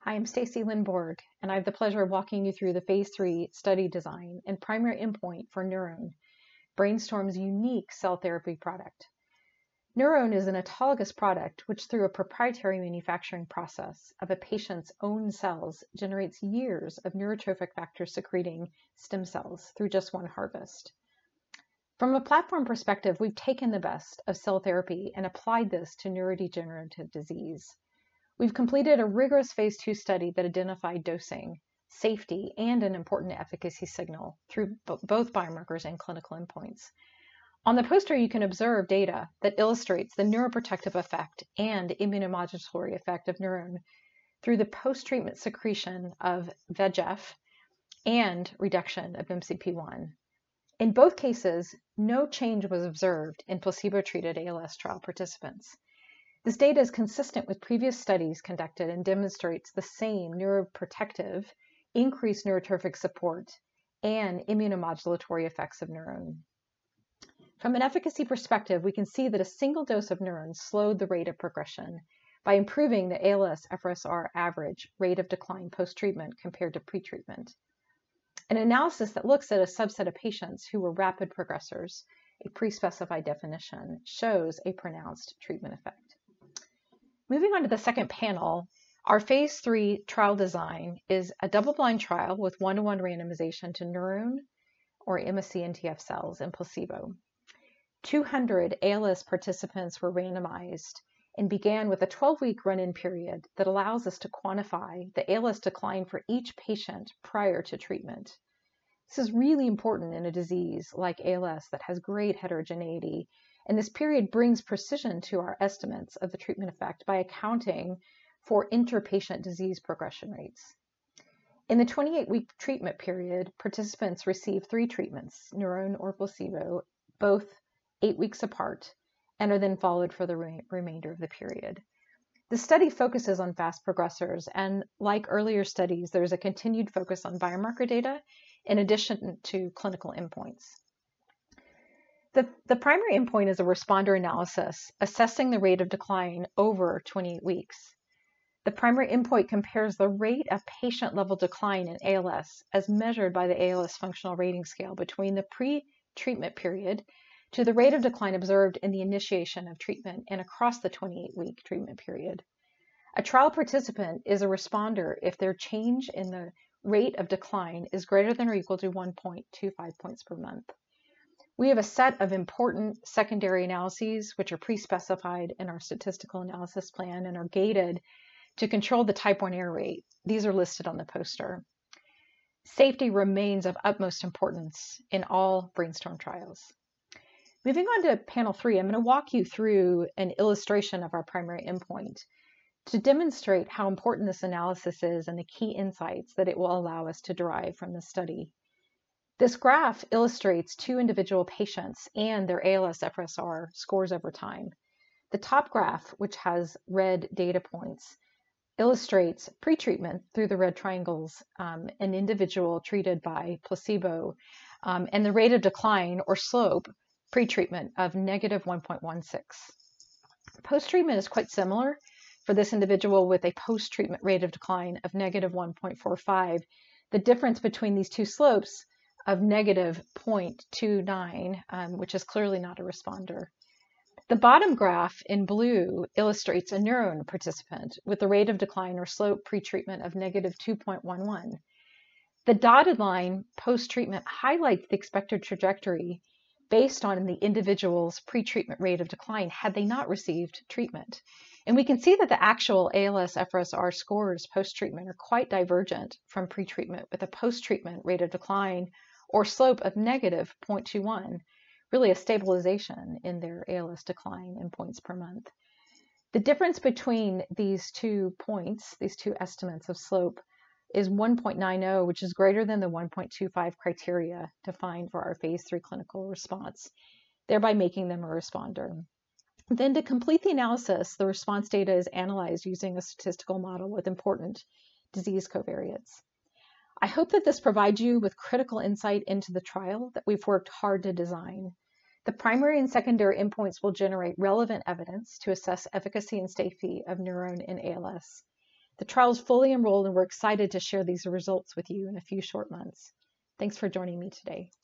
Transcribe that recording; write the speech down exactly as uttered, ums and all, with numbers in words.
I am Stacy Lindborg, and I have the pleasure of walking you through the phase three study design and primary endpoint for NurOwn, Brainstorm's unique cell therapy product. NurOwn is an autologous product which, through a proprietary manufacturing process of a patient's own cells, generates years of neurotrophic factor secreting stem cells through just one harvest. From a platform perspective, we've taken the best of cell therapy and applied this to neurodegenerative disease. We've completed a rigorous phase two study that identified dosing, safety, and an important efficacy signal through both biomarkers and clinical endpoints. On the poster, you can observe data that illustrates the neuroprotective effect and immunomodulatory effect of NurOwn through the post-treatment secretion of V E G F and reduction of M C P one. In both cases, no change was observed in placebo-treated A L S trial participants. This data is consistent with previous studies conducted and demonstrates the same neuroprotective, increased neurotrophic support, and immunomodulatory effects of NurOwn. From an efficacy perspective, we can see that a single dose of NurOwn slowed the rate of progression by improving the A L S F R S R average rate of decline post-treatment compared to pre-treatment. An analysis that looks at a subset of patients who were rapid progressors, a pre-specified definition, shows a pronounced treatment effect. Moving on to the second panel, our phase three trial design is a double-blind trial with one-to-one randomization to NurOwn or M S C N T F cells and placebo. two hundred A L S participants were randomized and began with a twelve-week run-in period that allows us to quantify the A L S decline for each patient prior to treatment. This is really important in a disease like A L S that has great heterogeneity, and this period brings precision to our estimates of the treatment effect by accounting for interpatient disease progression rates. In the twenty-eight week treatment period, participants received three treatments, NurOwn or placebo, both eight weeks apart, and are then followed for the re- remainder of the period. The study focuses on fast progressors, and like earlier studies, there's a continued focus on biomarker data in addition to clinical endpoints. The, the primary endpoint is a responder analysis assessing the rate of decline over twenty-eight weeks. The primary endpoint compares the rate of patient-level decline in A L S as measured by the A L S functional rating scale between the pre-treatment period to the rate of decline observed in the initiation of treatment and across the twenty-eight week treatment period. A trial participant is a responder if their change in the rate of decline is greater than or equal to one point two five points per month. We have a set of important secondary analyses which are pre-specified in our statistical analysis plan and are gated to control the type one error rate. These are listed on the poster. Safety remains of utmost importance in all Brainstorm trials. Moving on to panel three, I'm going to walk you through an illustration of our primary endpoint to demonstrate how important this analysis is and the key insights that it will allow us to derive from the study. This graph illustrates two individual patients and their A L S F R S R scores over time. The top graph, which has red data points, illustrates pre-treatment through the red triangles, um, an individual treated by placebo, um, and the rate of decline or slope pre-treatment of negative one point one six. Post-treatment is quite similar for this individual with a post-treatment rate of decline of negative one point four five. The difference between these two slopes of negative zero point two nine, um, which is clearly not a responder. The bottom graph in blue illustrates a NurOwn participant with the rate of decline or slope pre-treatment of negative two point one one. The dotted line post-treatment highlights the expected trajectory based on the individual's pre-treatment rate of decline had they not received treatment. And we can see that the actual A L S F R S R scores post-treatment are quite divergent from pre-treatment with a post-treatment rate of decline or slope of negative zero point two one, really a stabilization in their A L S decline in points per month. The difference between these two points, these two estimates of slope, is one point nine zero, which is greater than the one point two five criteria defined for our phase three clinical response, thereby making them a responder. Then to complete the analysis, the response data is analyzed using a statistical model with important disease covariates. I hope that this provides you with critical insight into the trial that we've worked hard to design. The primary and secondary endpoints will generate relevant evidence to assess efficacy and safety of NurOwn in A L S. The trial is fully enrolled, and we're excited to share these results with you in a few short months. Thanks for joining me today.